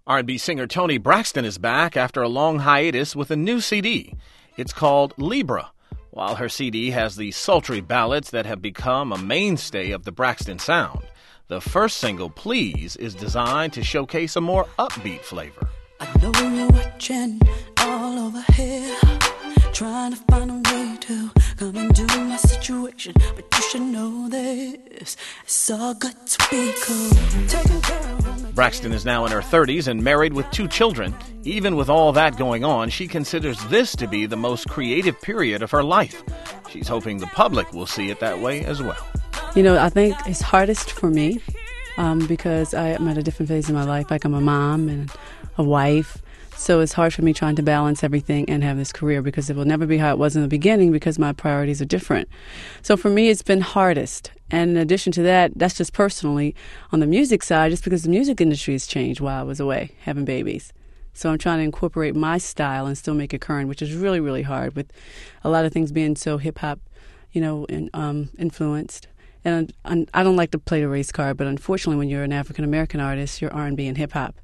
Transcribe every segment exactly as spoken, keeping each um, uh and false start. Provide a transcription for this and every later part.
R and B singer Toni Braxton is back after a long hiatus with a new C D. It's called Libra. While her C D has the sultry ballads that have become a mainstay of the Braxton sound, the first single, Please, is designed to showcase a more upbeat flavor. I know you're watching all over here, trying to find a way to come into my situation, but you should know this, it's all good to be cool. Taking care of Braxton is now in her thirties and married with two children. Even with all that going on, she considers this to be the most creative period of her life. She's hoping the public will see it that way as well. You know, I think it's hardest for me um, because I am at a different phase in my life. Like I'm a mom and a wife. So it's hard for me trying to balance everything and have this career because it will never be how it was in the beginning because my priorities are different. So for me, it's been hardest. And in addition to that, that's just personally on the music side, just because the music industry has changed while I was away having babies. So I'm trying to incorporate my style and still make it current, which is really, really hard with a lot of things being so hip-hop, you know, in, um, influenced. And, and I don't like to play the race card, but unfortunately when you're an African-American artist, you're R and B and hip-hop.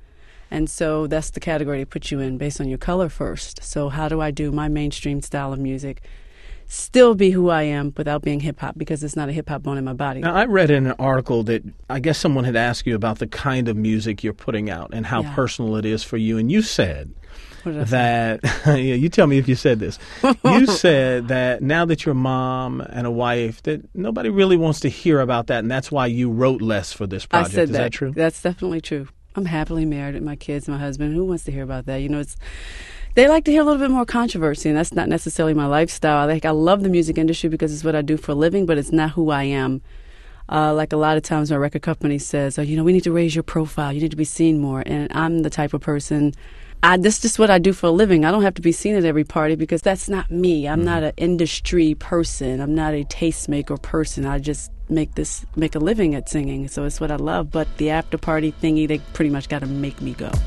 And so that's the category they put you in based on your color first. So how do I do my mainstream style of music, still be who I am without being hip-hop, because it's not a hip-hop bone in my body. Now, I read in an article that I guess someone had asked you about the kind of music you're putting out and how Yeah. personal it is for you. And you said What did I say? that, yeah, you tell me if you said this. You said that now that you're a mom and a wife, that nobody really wants to hear about that, and that's why you wrote less for this project. I said is that. that true? That's definitely true. I'm happily married with my kids, my husband. Who wants to hear about that? You know, it's they like to hear a little bit more controversy, and that's not necessarily my lifestyle. Like, I love the music industry because it's what I do for a living, but it's not who I am. Uh, like a lot of times my record company says, oh, you know, we need to raise your profile. You need to be seen more. And I'm the type of person, I, this is just what I do for a living. I don't have to be seen at every party because that's not me. I'm mm-hmm. not an industry person. I'm not a tastemaker person. I just make this make a living at singing. So it's what I love. But the after party thingy, they pretty much got to make me go.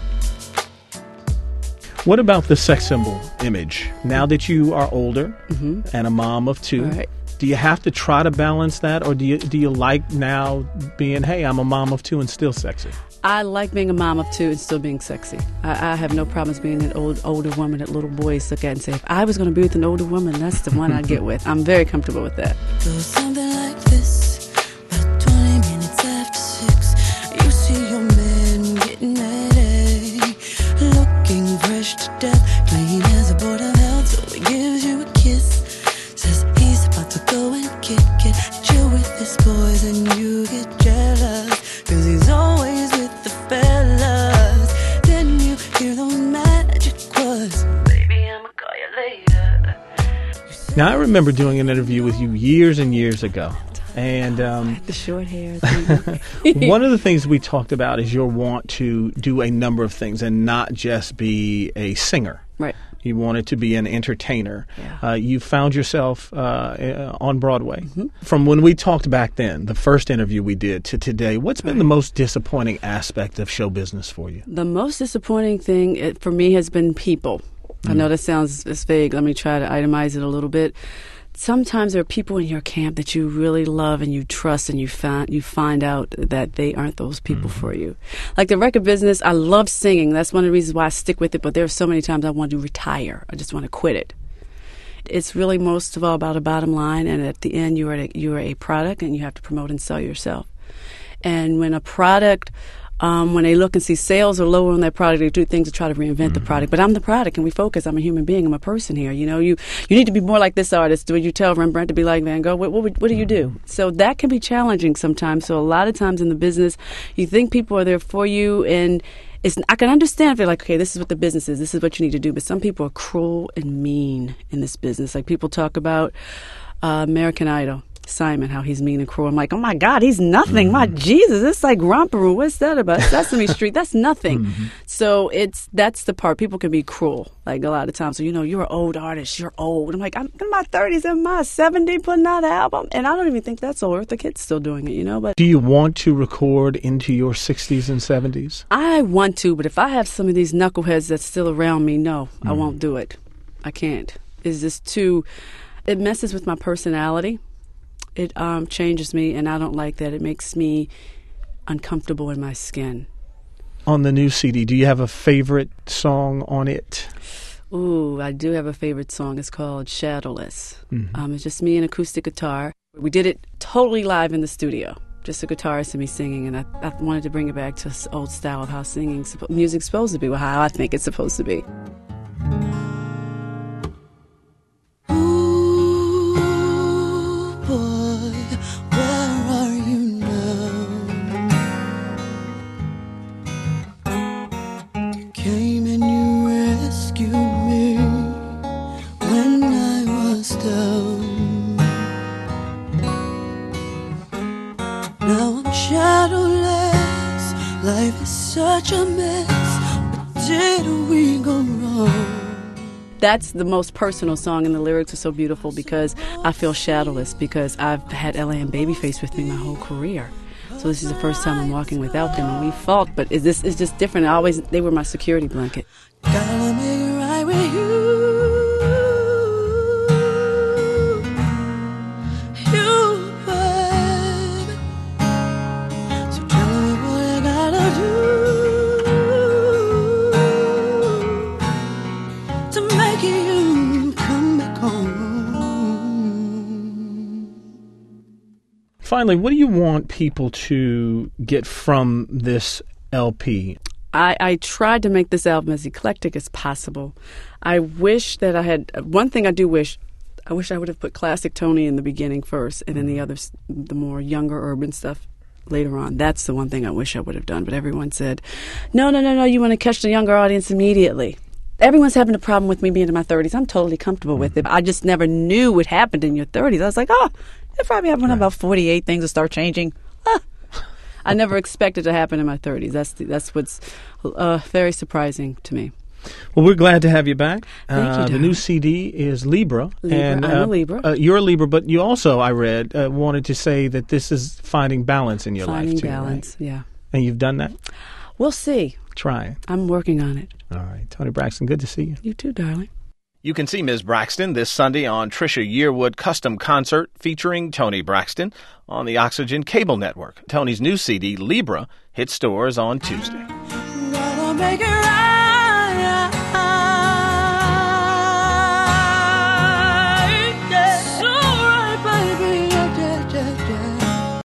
What about the sex symbol image? Now that you are older mm-hmm. and a mom of two, right. do you have to try to balance that, or do you do you like now being, hey, I'm a mom of two and still sexy? I like being a mom of two and still being sexy. I, I have no problems being an old older woman that little boys look at and say, if I was going to be with an older woman, that's the one I'd get with. I'm very comfortable with that. Something like this, about twenty minutes after six, you see your man getting ready, looking fresh to death, clean as a board of health, so he gives you a kiss, says he's about to go and kick it, chill with his boys and you get jealous, cause he's always with the fellas, then you hear those magic words, baby, I'ma call you later. Now, I remember doing an interview with you years and years ago. And um, the short hair. one of the things we talked about is your want to do a number of things and not just be a singer. Right. You wanted to be an entertainer. Yeah. Uh, you found yourself uh, on Broadway. Mm-hmm. From when we talked back then, the first interview we did, to today, what's been right. the most disappointing aspect of show business for you? The most disappointing thing it, for me has been people. Mm. I know that sounds it's vague. Let me try to itemize it a little bit. Sometimes there are people in your camp that you really love and you trust, and you find you find out that they aren't those people mm-hmm. for you. Like the record business, I love singing. That's one of the reasons why I stick with it. But there are so many times I want to retire. I just want to quit it. It's really most of all about a bottom line, and at the end, you are a, you are a product, and you have to promote and sell yourself. And when a product Um, when they look and see sales are lower on their product, they do things to try to reinvent mm-hmm. the product. But I'm the product, and we focus. I'm a human being. I'm a person here. You know, you you need to be more like this artist. Would you tell Rembrandt to be like Van Gogh? What what, what do you do? So that can be challenging sometimes. So a lot of times in the business, you think people are there for you, and it's, I can understand if they're like, okay, this is what the business is. This is what you need to do. But some people are cruel and mean in this business. Like people talk about uh, American Idol. Simon, how he's mean and cruel. I'm like, oh my God, he's nothing. Mm-hmm. My Jesus, it's like Romper Room. What's that about? Sesame Street. That's nothing. Mm-hmm. So it's that's the part. People can be cruel, like a lot of times. So, you know, you're an old artist. You're old. I'm like, I'm in my thirties and my seventies putting out an album. And I don't even think that's old. The kid's still doing it, you know. But do you want to record into your sixties and seventies? I want to, but if I have some of these knuckleheads that's still around me, no, mm-hmm. I won't do it. I can't. It's just too, it messes with my personality. It um, changes me, and I don't like that. It makes me uncomfortable in my skin. on the new C D. Do you have a favorite song on it? Ooh, I do have a favorite song. It's called Shadowless. Mm-hmm. Um, it's just me and acoustic guitar. We did it totally live in the studio. Just a guitarist and me singing, and I, I wanted to bring it back to this old style of how singing, music's supposed to be, well, how I think it's supposed to be. Ooh, boy, where are you now? You came and you rescued me when I was down. Now I'm shadowless. Life is such a mess. What did we go wrong? That's the most personal song, and the lyrics are so beautiful because I feel shadowless because I've had Ella and Babyface with me my whole career. So this is the first time I'm walking without them, and we fought, but is this is just different. I always they were my security blanket. Gotta make it right with you. Finally, what do you want people to get from this L P? I, I tried to make this album as eclectic as possible. I wish that I had, one thing I do wish, I wish I would have put classic Tony in the beginning first, and then the others, the more younger urban stuff later on. That's the one thing I wish I would have done. But everyone said, no, no, no, no, you want to catch the younger audience immediately. Everyone's having a problem with me being in my thirties. I'm totally comfortable with it. I just never knew what happened in your thirties. I was like, oh, it probably happened when I'm about forty-eight. Things will start changing. Ah. I never expected to happen in my thirties. That's the, that's what's uh, very surprising to me. Well, we're glad to have you back. Thank uh, you, the new C D is Libra. Libra. And, I'm uh, a Libra. Uh, you're a Libra, but you also, I read, uh, wanted to say that this is finding balance in your Finding life, too. balance, right? yeah. And you've done that? We'll see. Try. I'm working on it. All right. Toni Braxton, good to see you. You too, darling. You can see Miz Braxton this Sunday on Trisha Yearwood Custom Concert featuring Toni Braxton on the Oxygen Cable Network. Toni's new C D, Libra, hits stores on Tuesday. Gotta make it right.